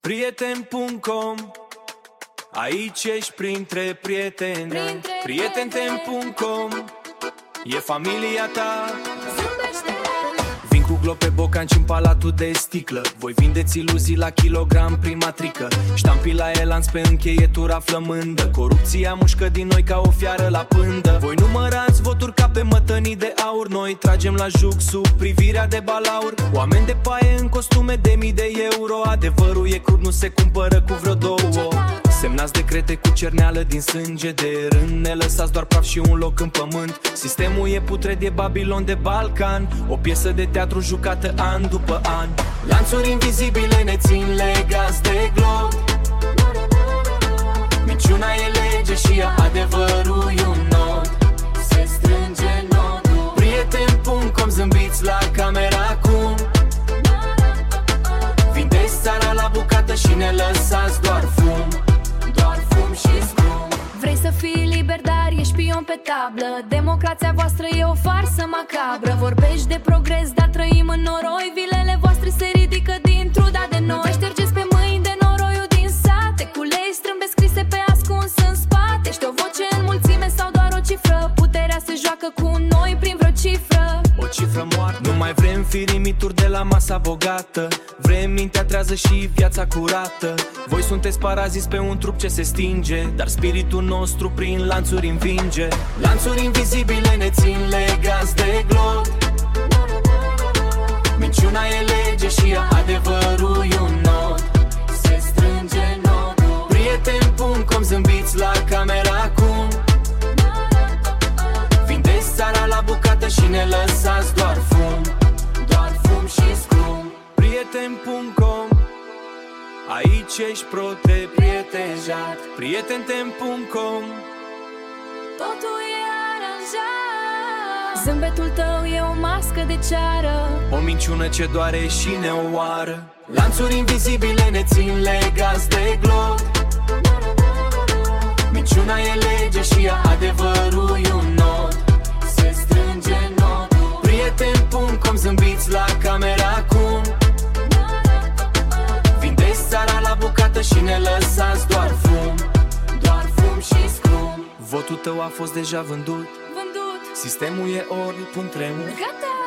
Prieten.com, aici ești printre prieteni. Prieten.com, e familia ta. Vin cu glob pe bocanci în palatul de sticlă. Voi vindeți iluzii la kilogram prin matrică. Ștampii la elanț pe încheietura flămândă. Corupția mușcă din noi ca o fiară la pândă. Voi numărați voturi ca pe mătănii de aur. Noi tragem la juc sub privirea de balaur. Oameni de paie în costume de mii de euro. Adevărul e crud, nu se cumpără cu vreo două. Semnați decrete cu cerneală din sânge de rând. Ne lăsați doar praf și un loc în pământ. Sistemul e putred, e Babilon de Balcan. O piesă de teatru jucată an după an. Lanțuri invizibile ne țin legați de glob. Minciuna e lege și adevărul e un nod. Se strânge nodul. Prieten.com, zâmbiți la camera acum. Vindeți țara la bucată și ne lăsați doar fum. Doar fum și scrum. Vrei să fii liber, dar ești șpion pe tablă. Democrația voastră e o farsă macabră. Vorbești de progres, dar trăim în noroi. Vilele voastre se ridică din truda de noi. Vă ștergeți pe mâini de noroiul din sate. Cu lei strâmbe scrise pe ascuns în spate. Ești o voce în mulțime sau doar o cifră? Puterea se joacă cu noi prin vreo cifră. O cifră moartă. Nu mai vrem firimituri de la masa bogată. Vrem mintea trează și viața curată. Voi sunteți paraziți pe un trup ce se stinge, dar spiritul nostru prin lanțuri învinge. Lanțuri invizibile ne țin legați de glob. Minciuna e lege și adevărul e un nod. Se strânge nodul. Prieten.com, zâmbiți la camera acum. Vindeți țara la bucată și ne lăsați doar fum. Doar fum și scrum. Prieten.com, aici ești protejat. Prieten.com, totul e aranjat. Zâmbetul tău e o mască de ceară. o minciună ce doare și ne omoară. Lanțuri invizibile ne țin legați de glob. Minciuna e lege și adevărul e un nod. Se strânge nodul. Prieten.com, zâmbiți la camera acum. Vindeți țara la bucată și ne lăsați doar fum. Doar fum și scrum. Votul tău a fost deja vândut. Vândut. Sistemul e orb, pun tremur. Gata.